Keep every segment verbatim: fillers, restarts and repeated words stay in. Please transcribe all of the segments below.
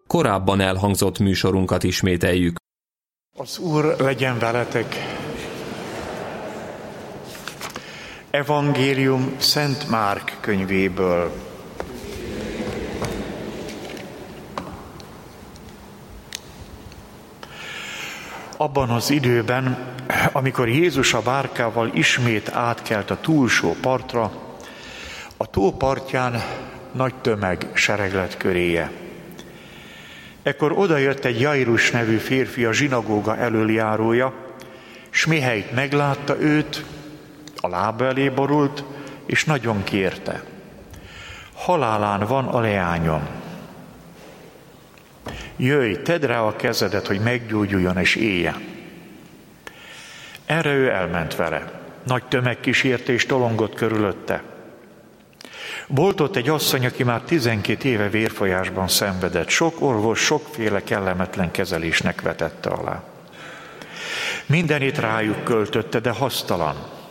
Korábban elhangzott műsorunkat ismételjük. Az Úr legyen veletek! Evangélium Szent Márk könyvéből. Abban az időben, amikor Jézus a bárkával ismét átkelt a túlsó partra, a tó partján nagy tömeg sereglet köréje. Ekkor odajött egy Jairus nevű férfi, a zsinagóga elöljárója, s mihelyt meglátta őt, a lába elé borult, és nagyon kérte: halálán van a leányom. Jöjj, tedd rá a kezedet, hogy meggyógyuljon és éljen. Erre ő elment vele. Nagy tömeg kísérte és tolongott körülötte. Volt ott egy asszony, aki már tizenkét éve vérfolyásban szenvedett. Sok orvos sokféle kellemetlen kezelésnek vetette alá. Mindenit rájuk költötte, de hasztalan.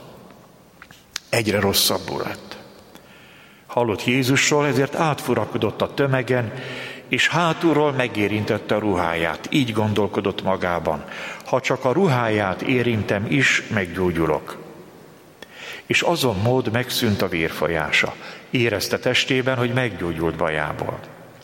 Egyre rosszabbul lett. Hallott Jézusról, ezért átfurakodott a tömegen, és hátulról megérintette a ruháját. Így gondolkodott magában: ha csak a ruháját érintem is, meggyógyulok. És azon mód megszűnt a vérfolyása. Érezte testében, hogy meggyógyult bajából.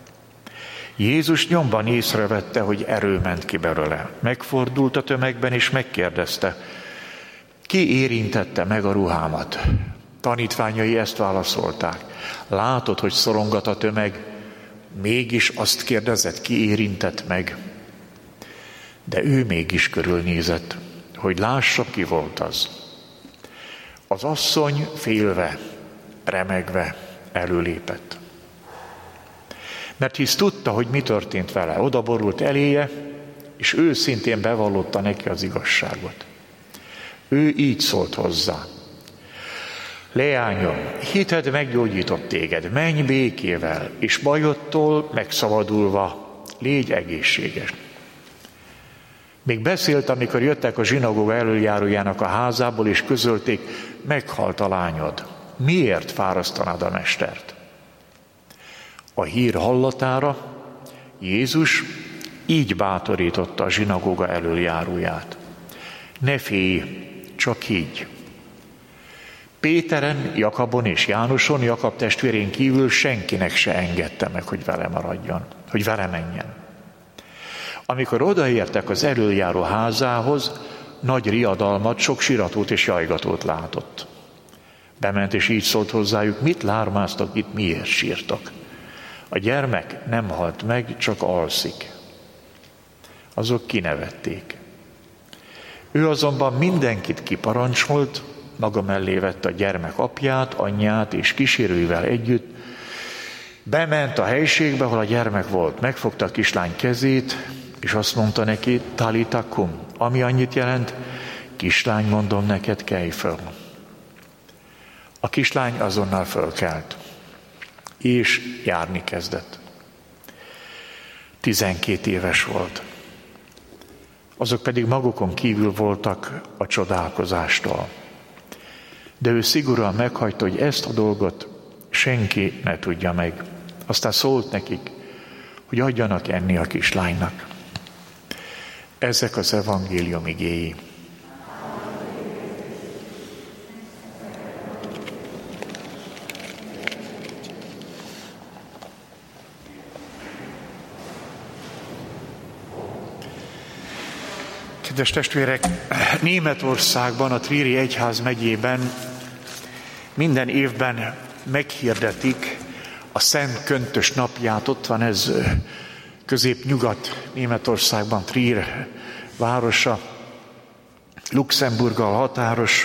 Jézus nyomban észrevette, hogy erő ment ki belőle. Megfordult a tömegben, és megkérdezte: ki érintette meg a ruhámat? Tanítványai ezt válaszolták: látod, hogy szorongat a tömeg, mégis azt kérdezed, ki érintett meg? De ő mégis körülnézett, hogy lássa, ki volt az. Az asszony félve, remegve előlépett. Mert hisz tudta, hogy mi történt vele. Odaborult eléje, és őszintén bevallotta neki az igazságot. Ő így szólt hozzá: leányom, hited meggyógyított téged, menj békével, és bajodtól megszabadulva légy egészséges. Még beszélt, amikor jöttek a zsinagóga elöljárójának a házából, és közölték: meghalt a lányod. Miért fárasztanád a mestert? A hír hallatára Jézus így bátorította a zsinagóga elöljáróját: ne félj, csak így. Péteren, Jakabon és Jánoson, Jakab testvérén kívül senkinek se engedte meg, hogy vele maradjon, hogy vele menjen. Amikor odaértek az elöljáró házához, nagy riadalmat, sok siratót és jajgatót látott. Bement és így szólt hozzájuk: mit lármáztok itt, miért sírtok? A gyermek nem halt meg, csak alszik. Azok kinevették. Ő azonban mindenkit kiparancsolt, maga mellé vette a gyermek apját, anyját és kísérőivel együtt, bement a helységbe, ahol a gyermek volt, megfogta a kislány kezét, és azt mondta neki: Talita kum, ami annyit jelent: kislány, mondom neked, kelj föl. A kislány azonnal fölkelt, és járni kezdett. Tizenkét éves volt. Azok pedig magukon kívül voltak a csodálkozástól. De ő szigorúan meghagyta, hogy ezt a dolgot senki ne tudja meg. Aztán szólt nekik, hogy adjanak enni a kislánynak. Ezek az evangélium igéi. Kedves testvérek, Németországban, a Trieri egyház megyében minden évben meghirdetik a Szent Köntös napját. Ott van ez közép-nyugat Németországban, Trier városa, Luxemburggal határos.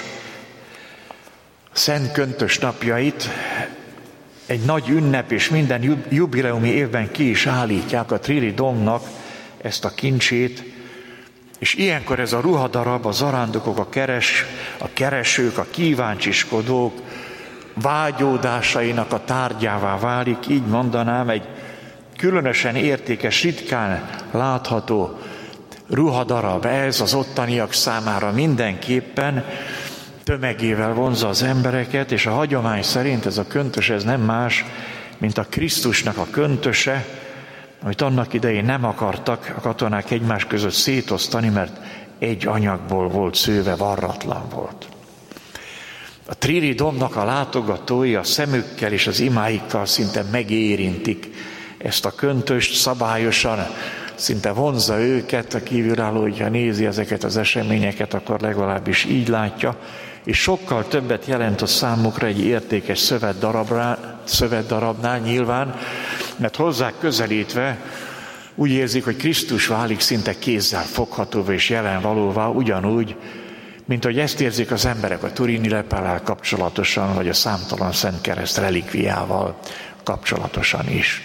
Szent Köntös napjait egy nagy ünnep, és minden jubileumi évben ki is állítják a Trieri Domnak ezt a kincsét, és ilyenkor ez a ruhadarab, a zarándokok, a, keres, a keresők, a kíváncsiskodók vágyódásainak a tárgyává válik, így mondanám, egy különösen értékes, ritkán látható ruhadarab. Ez az ottaniak számára mindenképpen tömegével vonzza az embereket, és a hagyomány szerint ez a köntös, ez nem más, mint a Krisztusnak a köntöse, amit annak idején nem akartak a katonák egymás között szétosztani, mert egy anyagból volt szőve, varratlan volt. A Triri dombnak a látogatói a szemükkel és az imáikkal szinte megérintik ezt a köntöst, szabályosan, szinte vonzza őket, a kívülálló, hogyha nézi ezeket az eseményeket, akkor legalábbis így látja, és sokkal többet jelent a számukra egy értékes szövetdarabnál, szövetdarabnál nyilván, mert hozzá közelítve úgy érzik, hogy Krisztus válik szinte kézzel foghatóvá és jelenvalóvá, ugyanúgy, mint hogy ezt érzik az emberek a turini leppellel kapcsolatosan, vagy a számtalan Szent Kereszt relikviával kapcsolatosan is.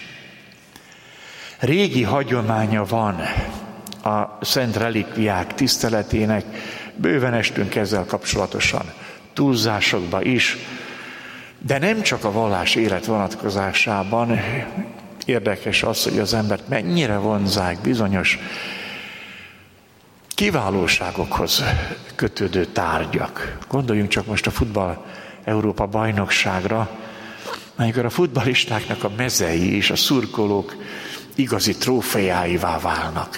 Régi hagyománya van a szent relikviák tiszteletének, bőven estünk ezzel kapcsolatosan, túlzásokba is, de nem csak a vallás élet vonatkozásában. Érdekes az, hogy az embert mennyire vonzák bizonyos kiválóságokhoz kötődő tárgyak. Gondoljunk csak most a futball Európa bajnokságra, amikor a futballistáknak a mezei és a szurkolók igazi trófeáivá válnak.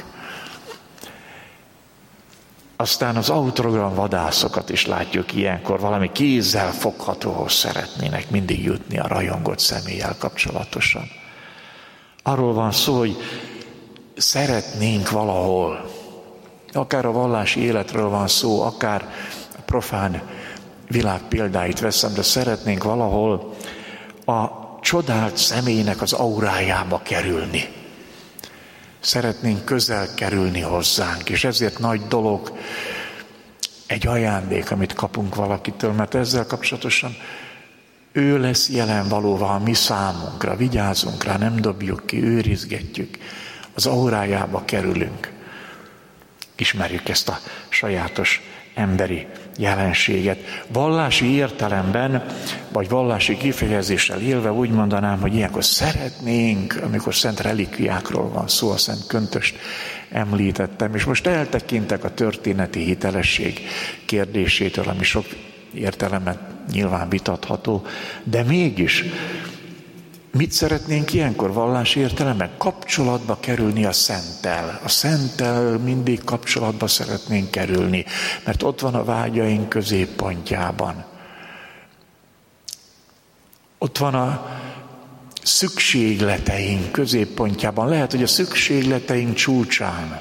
Aztán az autogram vadászokat is látjuk ilyenkor, valami kézzel foghatóhoz szeretnének mindig jutni a rajongott személlyel kapcsolatosan. Arról van szó, hogy szeretnénk valahol, akár a vallási életről van szó, akár a profán világ példáit veszem, de szeretnénk valahol a csodált személynek az aurájába kerülni. Szeretnénk közel kerülni hozzánk, és ezért nagy dolog egy ajándék, amit kapunk valakitől, mert ezzel kapcsolatosan ő lesz jelen valóban a mi számunkra, vigyázunk rá, nem dobjuk ki, őrizgetjük, az aurájába kerülünk. Ismerjük ezt a sajátos emberi jelenséget. Vallási értelemben, vagy vallási kifejezéssel élve úgy mondanám, hogy ilyenkor szeretnénk, amikor szent relikviákról van szó, a szent köntöst említettem, és most eltekintek a történeti hitelesség kérdésétől, ami sok értelemben nyilván vitatható, de mégis mit szeretnénk ilyenkor vallási értelemben? Kapcsolatba kerülni a Szenttel. A Szenttel mindig kapcsolatba szeretnénk kerülni, mert ott van a vágyaink középpontjában. Ott van a szükségleteink középpontjában. Lehet, hogy a szükségleteink csúcsán.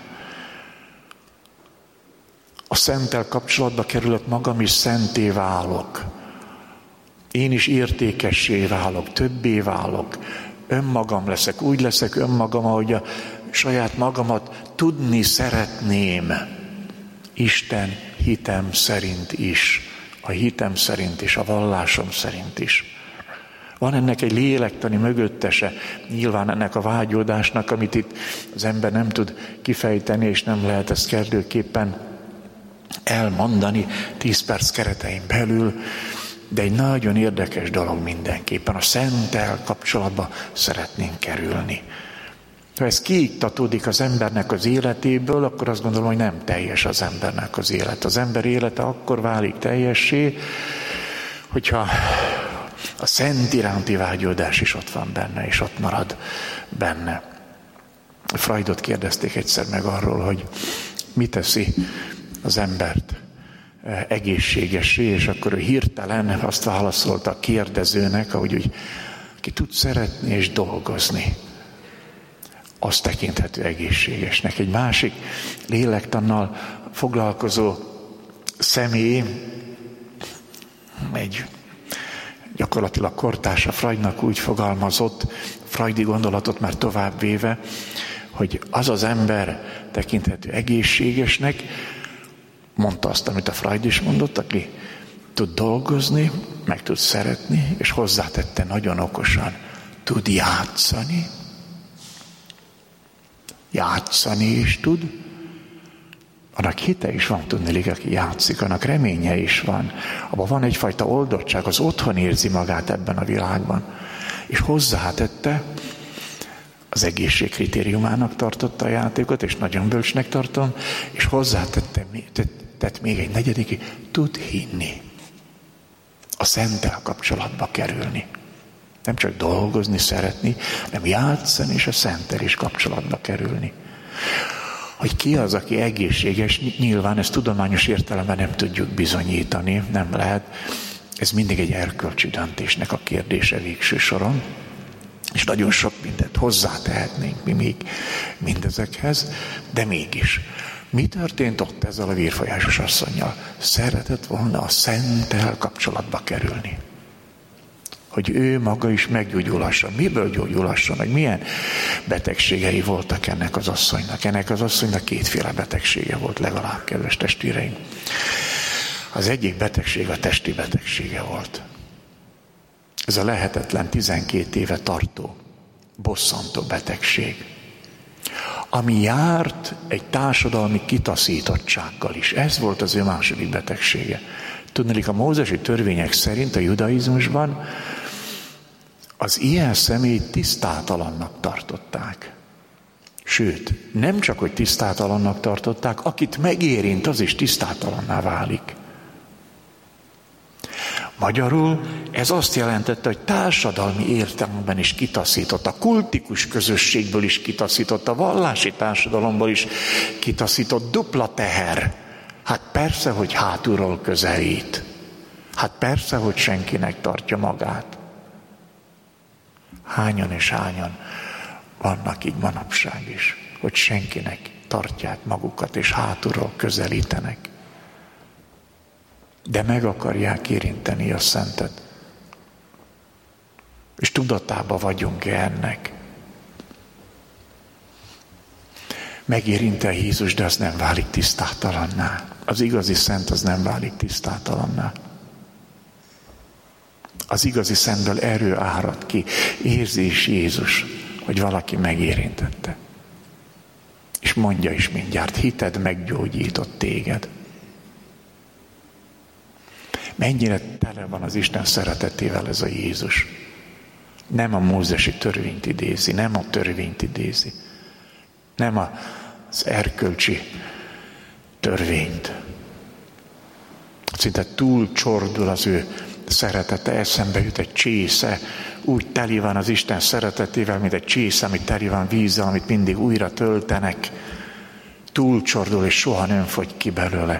A Szenttel kapcsolatba kerülök, magam is szenté válok. Én is értékessé válok, többé válok, önmagam leszek, úgy leszek önmagam, ahogy a saját magamat tudni szeretném. Isten hitem szerint is, a hitem szerint is, a vallásom szerint is. Van ennek egy lélektani mögöttese, nyilván ennek a vágyódásnak, amit itt az ember nem tud kifejteni, és nem lehet ezt kellőképpen elmondani tíz perc keretein belül, de egy nagyon érdekes dolog mindenképpen. A Szenttel kapcsolatba szeretnénk kerülni. Ha ez kiiktatódik az embernek az életéből, akkor azt gondolom, hogy nem teljes az embernek az élet. Az ember élete akkor válik teljessé, hogyha a Szent iránti vágyódás is ott van benne, és ott marad benne. Freudot kérdezték egyszer meg arról, hogy mi teszi az embert egészségessé, és akkor ő hirtelen azt válaszolta a kérdezőnek, ahogy úgy, aki tud szeretni és dolgozni, az tekinthető egészségesnek. Egy másik lélektannal foglalkozó személy, egy gyakorlatilag kortársa Freudnak úgy fogalmazott, freudi gondolatot már tovább véve, hogy az az ember tekinthető egészségesnek, mondta azt, amit a Freud is mondott, aki tud dolgozni, meg tud szeretni, és hozzátette nagyon okosan, tud játszani, játszani is tud, annak hite is van, tudni, aki játszik, annak reménye is van, abban van egyfajta oldottság, az otthon érzi magát ebben a világban, és hozzátette, az egészség kritériumának tartotta a játékot, és nagyon bölcsnek tartom, és hozzátette, tett még egy negyedik, tud hinni, a Szenttel kapcsolatba kerülni. Nem csak dolgozni, szeretni, hanem játszani és a Szenttel is kapcsolatba kerülni. Hogy ki az, aki egészséges, nyilván ezt tudományos értelemben nem tudjuk bizonyítani, nem lehet. Ez mindig egy erkölcsi döntésnek a kérdése végső soron. És nagyon sok mindent hozzátehetnénk mi még mindezekhez, de mégis. Mi történt ott ezzel a vérfolyásos asszonnyal? Szeretett volna a Szenttel kapcsolatba kerülni. Hogy ő maga is meggyógyulasson. Miből gyógyulasson? Hogy milyen betegségei voltak ennek az asszonynak? Ennek az asszonynak kétféle betegsége volt legalább, kedves testvéreim. Az egyik betegség a testi betegsége volt. Ez a lehetetlen tizenkét éve tartó, bosszantó betegség, ami járt egy társadalmi kitaszítottsággal is. Ez volt az ő második betegsége. Tudnék, a mózesi törvények szerint a judaizmusban az ilyen személyt tisztátalannak tartották. Sőt, nem csak, hogy tisztátalannak tartották, akit megérint, az is tisztátalanná válik. Magyarul ez azt jelentette, hogy társadalmi értelemben is kitaszított, a kultikus közösségből is kitaszított, a vallási társadalomból is kitaszított, dupla teher. Hát persze, hogy hátulról közelít. Hát persze, hogy senkinek tartja magát. Hányan és hányan vannak így manapság is, hogy senkinek tartják magukat, és hátulról közelítenek. De meg akarják érinteni a Szentet. És tudatában vagyunk-e ennek? Megérinte Jézus, de az nem válik tisztátalanná. Az igazi Szent az nem válik tisztátalanná. Az igazi Szentből erő árad ki. Érzi is Jézus, hogy valaki megérintette. És mondja is mindjárt, hited meggyógyított téged. Mennyire tele van az Isten szeretetével ez a Jézus. Nem a mózesi törvényt idézi, nem a törvényt idézi, nem az erkölcsi törvényt. Szinte túl csordul az ő szeretete, eszembe jut egy csésze, úgy teli van az Isten szeretetével, mint egy csésze, amit teli van vízzel, amit mindig újra töltenek. Túl csordul, és soha nem fogy ki belőle.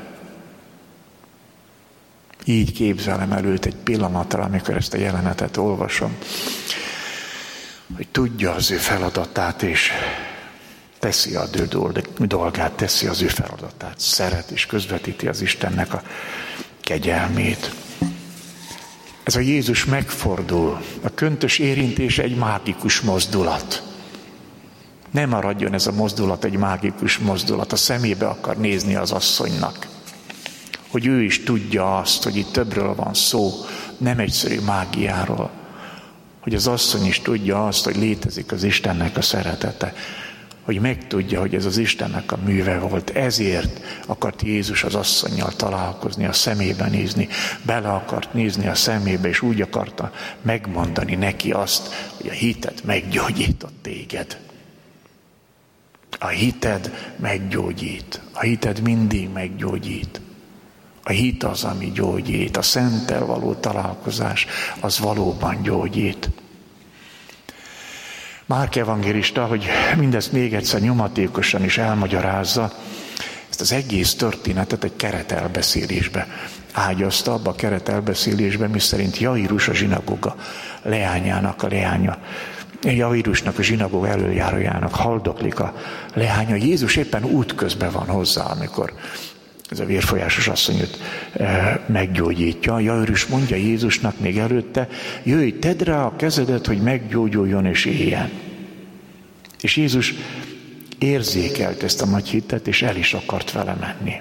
Így képzelem előtt egy pillanatra, amikor ezt a jelenetet olvasom, hogy tudja az ő feladatát, és teszi a ő dolgát, teszi az ő feladatát, szeret és közvetíti az Istennek a kegyelmét. Ez a Jézus megfordul. A köntös érintése egy mágikus mozdulat. Nem maradjon ez a mozdulat egy mágikus mozdulat. A szemébe akar nézni az asszonynak. Hogy ő is tudja azt, hogy itt többről van szó, nem egyszerű mágiáról. Hogy az asszony is tudja azt, hogy létezik az Istennek a szeretete. Hogy megtudja, hogy ez az Istennek a műve volt. Ezért akart Jézus az asszonnyal találkozni, a szemébe nézni, bele akart nézni a szemébe, és úgy akarta megmondani neki azt, hogy a hited meggyógyított téged. A hited meggyógyít. A hited mindig meggyógyít. A hit az, ami gyógyít. A Szenttel való találkozás, az valóban gyógyít. Márk evangélista, hogy mindezt még egyszer nyomatékosan is elmagyarázza, ezt az egész történetet egy keretelbeszélésbe ágyazta, abba a keretelbeszélésbe, miszerint Jairus a zsinagóga leányának a leánya. Jairusnak a zsinagóga előjárójának haldoklik a leánya. Jézus éppen útközben van hozzá, amikor ez a vérfolyásos asszony őt e, meggyógyítja. Jairus mondja Jézusnak még előtte, jöjj, tedd rá a kezedet, hogy meggyógyuljon és éljen. És Jézus érzékelt ezt a nagy hitet, és el is akart vele menni.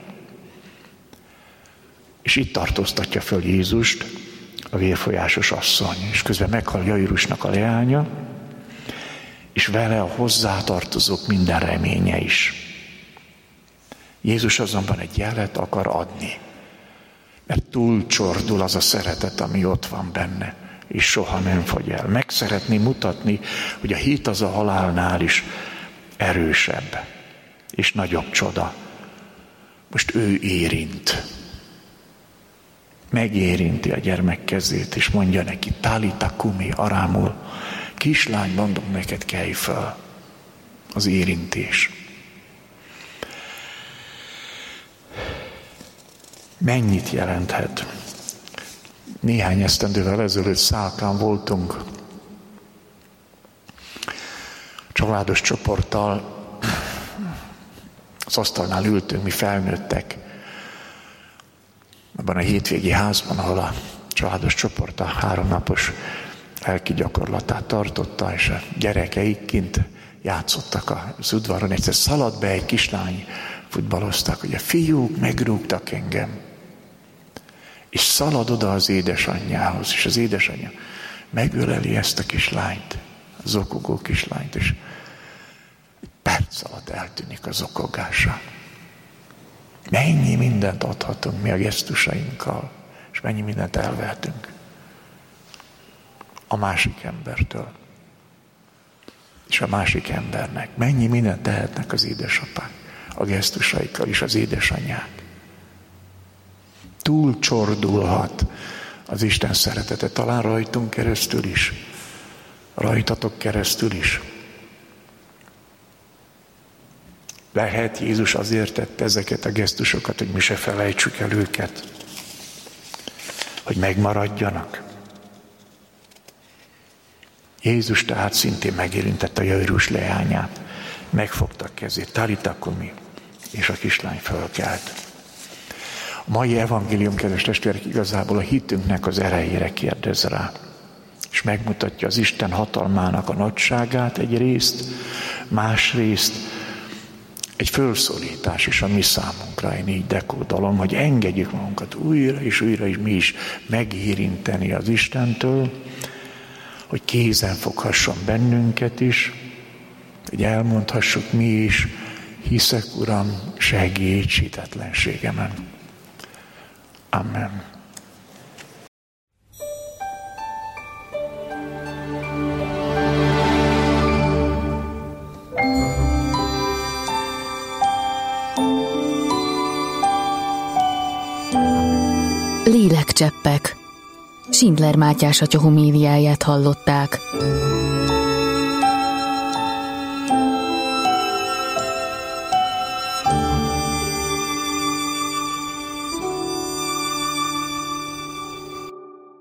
És itt tartóztatja föl Jézust a vérfolyásos asszony, és közben meghal Jairusnak a leánya, és vele a hozzátartozók minden reménye is. Jézus azonban egy jelet akar adni, mert túlcsordul az a szeretet, ami ott van benne, és soha nem fogy el. Meg szeretné mutatni, hogy a hit az a halálnál is erősebb, és nagyobb csoda. Most ő érint. megérinti a gyermek kezét, és mondja neki, Tálita kumi, arámul, kislány, mondom neked, kelj föl. Az érintés. Mennyit jelenthet? Néhány esztendővel ezelőtt Szálkán voltunk, családos csoporttal, az asztalnál ültünk, mi felnőttek, abban a hétvégi házban, ahol a családos csoport a háromnapos lelki gyakorlatát tartotta, és a gyerekeik kint játszottak az udvaron. Egyszer szaladt be egy kislány, futballoztak, hogy a fiúk megrúgtak engem. És szalad oda az édesanyjához, és az édesanyja megöleli ezt a kislányt, a zokogó kislányt, és egy perc alatt eltűnik a zokogása. Mennyi mindent adhatunk mi a gesztusainkkal, és mennyi mindent elvehetünk a másik embertől. És a másik embernek. Mennyi mindent tehetnek az édesapák, a gesztusaikkal és az édesanyák. Túl csordulhat az Isten szeretete, talán rajtunk keresztül is, rajtatok keresztül is. Lehet, Jézus azért tette ezeket a gesztusokat, hogy mi se felejtsük el őket, hogy megmaradjanak. Jézus tehát szintén megérintette a Jairus leányát, megfogta a kezét, Tálita kumi, és a kislány fölkelt. A mai evangélium, kedves testvérek, igazából a hitünknek az erejére kérdez rá, és megmutatja az Isten hatalmának a nagyságát egyrészt, másrészt egy fölszólítás is a mi számunkra, én így dekódolom, hogy engedjük magunkat újra és újra is mi is megérinteni az Istentől, hogy kézen foghasson bennünket is, hogy elmondhassuk mi is, hiszek, Uram, segíts hitetlenségemen. Amen. Lélekcseppek. Schindler Mátyás atya homéliáját hallották.